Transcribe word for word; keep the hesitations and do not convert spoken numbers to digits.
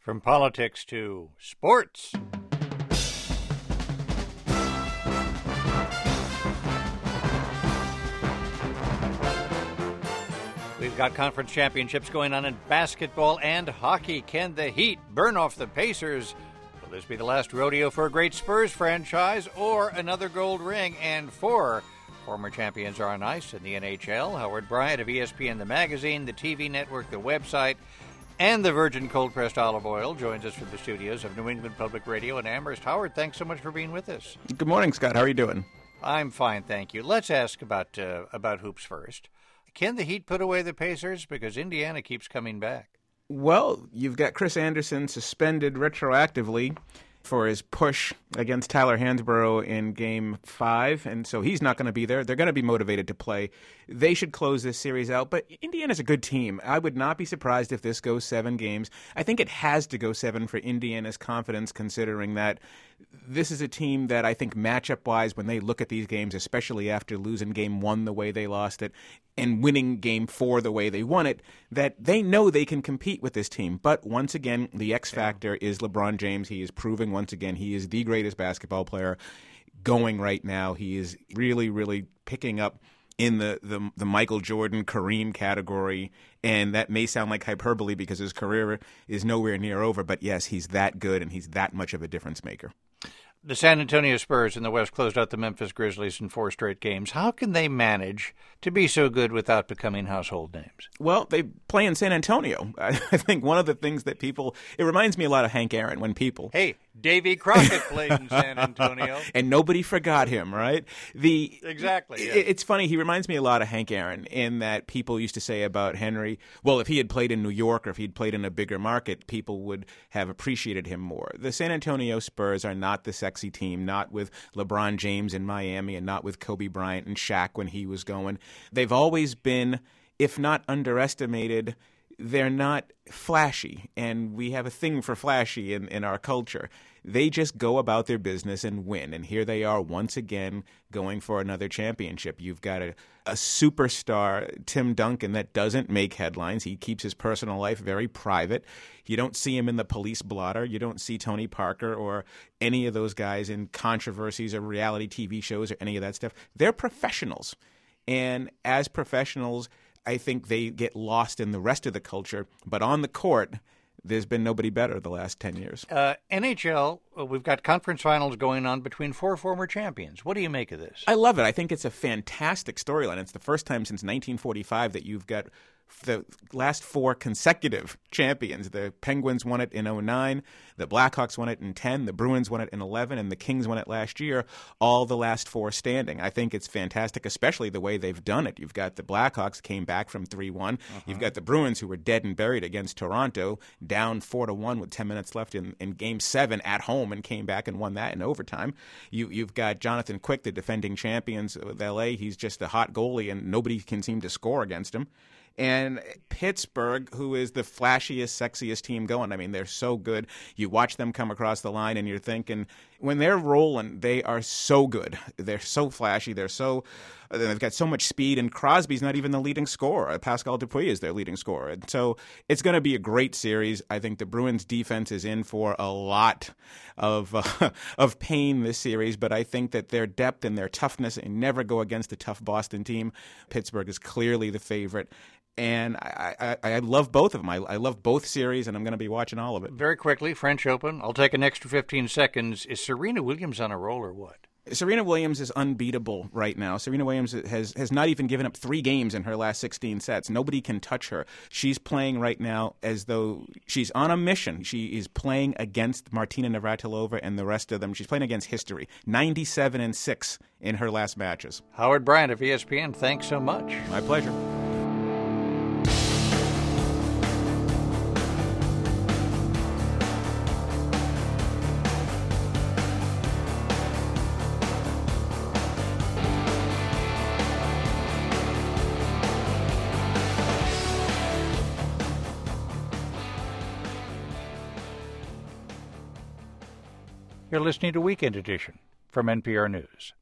From politics to sports. We've got conference championships going on in basketball and hockey. Can the Heat burn off the Pacers? Will this be the last rodeo for a great Spurs franchise or another gold ring? And four former champions are on ice in the N H L. Howard Bryant of E S P N The Magazine, the T V network, the website, and the Virgin Cold-Pressed Olive Oil joins us from the studios of New England Public Radio in Amherst. Howard, thanks so much for being with us. Good morning, Scott. How are you doing? I'm fine, thank you. Let's ask about uh, about hoops first. Can the Heat put away the Pacers? Because Indiana keeps coming back. Well, you've got Chris Anderson suspended retroactively for his push against Tyler Hansbrough in Game five, and so he's not going to be there. They're going to be motivated to play. They should close this series out, but Indiana's a good team. I would not be surprised if this goes seven games. I think it has to go seven for Indiana's confidence, considering that this is a team that I think matchup-wise, when they look at these games, especially after losing Game one the way they lost it and winning Game four the way they won it, that they know they can compete with this team. But once again, the X factor is LeBron James. He is proving once again he is the greatest basketball player going right now. He is really, really picking up in the, the, the Michael Jordan, Kareem category, and that may sound like hyperbole because his career is nowhere near over, but yes, he's that good and he's that much of a difference maker. The San Antonio Spurs in the West closed out the Memphis Grizzlies in four straight games. How can they manage to be so good without becoming household names? Well, they play in San Antonio. I think one of the things that people, it reminds me a lot of Hank Aaron when people. Hey, Davy Crockett played in San Antonio. And nobody forgot him, right? The Exactly. Yeah. It, it's funny, he reminds me a lot of Hank Aaron in that people used to say about Henry, well, if he had played in New York or if he'd played in a bigger market, people would have appreciated him more. The San Antonio Spurs are not the sexy team, not with LeBron James in Miami and not with Kobe Bryant and Shaq when he was going. They've always been, if not underestimated, they're not flashy, and we have a thing for flashy in, in our culture. They just go about their business and win, and here they are once again going for another championship. You've got a, a superstar, Tim Duncan, that doesn't make headlines. He keeps his personal life very private. You don't see him in the police blotter. You don't see Tony Parker or any of those guys in controversies or reality T V shows or any of that stuff. They're professionals, and as professionals, I think they get lost in the rest of the culture. But on the court, there's been nobody better the last ten years. Uh, N H L, we've got conference finals going on between four former champions. What do you make of this? I love it. I think it's a fantastic storyline. It's the first time since nineteen forty-five that you've got the last four consecutive champions. The Penguins won it in oh nine, the Blackhawks won it in ten, the Bruins won it in eleven, and the Kings won it last year, all the last four standing. I think it's fantastic, especially the way they've done it. You've got the Blackhawks came back from three one. Uh-huh. You've got the Bruins, who were dead and buried against Toronto, down four to one with ten minutes left in, in Game seven at home, and came back and won that in overtime. You, you've got Jonathan Quick, the defending champions with L A. He's just a hot goalie, and nobody can seem to score against him. And Pittsburgh, who is the flashiest, sexiest team going. I mean, they're so good. You watch them come across the line, and you're thinking, when they're rolling, they are so good. They're so flashy. They're so they've got so much speed. And Crosby's not even the leading scorer. Pascal Dupuis is their leading scorer. And so it's going to be a great series. I think the Bruins' defense is in for a lot of uh, of pain this series, but I think that their depth and their toughness, and never go against a tough Boston team. Pittsburgh is clearly the favorite. And I, I, I love both of them. I, I love both series, and I'm going to be watching all of it. Very quickly, French Open. I'll take an extra fifteen seconds. Is Serena Williams on a roll or what? Serena Williams is unbeatable right now. Serena Williams has, has not even given up three games in her last sixteen sets. Nobody can touch her. She's playing right now as though she's on a mission. She is playing against Martina Navratilova and the rest of them. She's playing against history. ninety-seven and six in her last matches. Howard Bryant of E S P N, thanks so much. My pleasure. You're listening to Weekend Edition from N P R News.